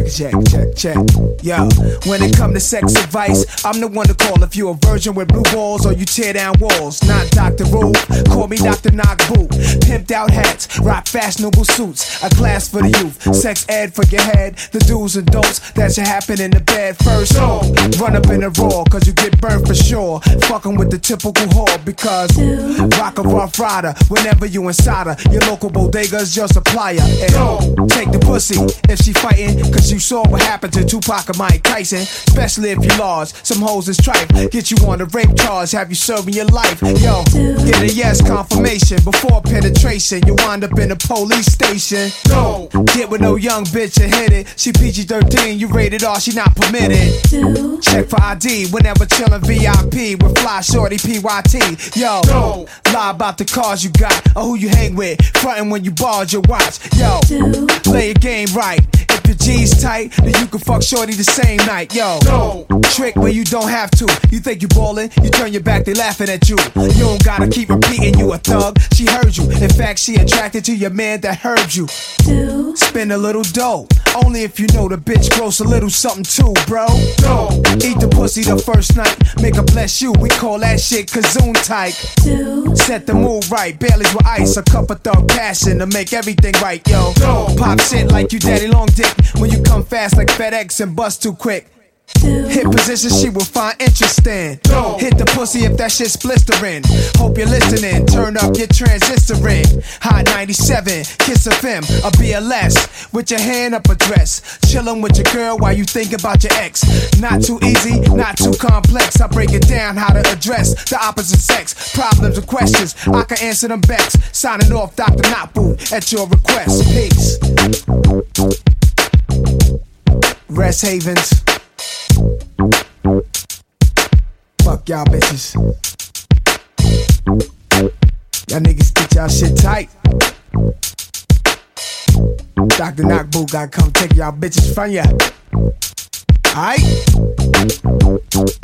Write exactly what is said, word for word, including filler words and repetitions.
check, check, check. Yo, when it come to sex advice, I'm the one to call if you a virgin with blue balls or you tear down walls. Not Doctor Rule, call me Doctor Knock Boot. Pimped out hats, rock fashionable suits. A class for the youth, sex ed for your head. The do's and don'ts that should happen in the bed first. Oh, run up in the raw, cause you get burned for sure. Fucking with the typical whore because rock a rough rider whenever you inside her. Your local bodega's your supplier. And oh, take the pussy if she fighting, cause you saw what happened to Tupac and Mike Tyson. Especially if you lost, some hoes is tripe. Get you on a rape charge, have you serving your life. Yo, get a yes confirmation before penetration. You wind up in a police station. Don't get with no young bitch and hit it. She P G thirteen, you rated R, she not permitted. Check for I D whenever chillin' V I P with fly shorty P Y T. Yo, don't lie about the cars you got or who you hang with. Frontin' when you barred your watch. Yo, play your game right. If your G's tight, then you can fuck shorty the same night. Yo, don't trick where you don't have to. You think you ballin', you turn your back, they laughing at you. You don't gotta keep repeating you a thug. She heard you. In fact, she attracted to your man that heard you. Spend a little dough, only if you know the bitch gross a little something too, bro. Don't eat the pussy the first night, make her bless you. We call that shit kazoon type. Set the mood right, Baileys with ice, a cup of thug passion to make everything right, yo. Pop shit like you daddy long dick when you come fast like FedEx and bust too quick. Hit position she will find interesting. Hit the pussy if that shit's blistering. Hope you're listening, turn up your transistoring. Hot ninety-seven, Kiss F M, a B L S. With your hand up a dress, chillin' with your girl while you think about your ex. Not too easy, not too complex. I break it down how to address the opposite sex. Problems and questions, I can answer them best. Signing off, Doctor Knockboot, at your request. Peace. Rest havens. Fuck y'all bitches. Y'all niggas get y'all shit tight. Doctor Knockboot gotta come take y'all bitches from ya. Alright?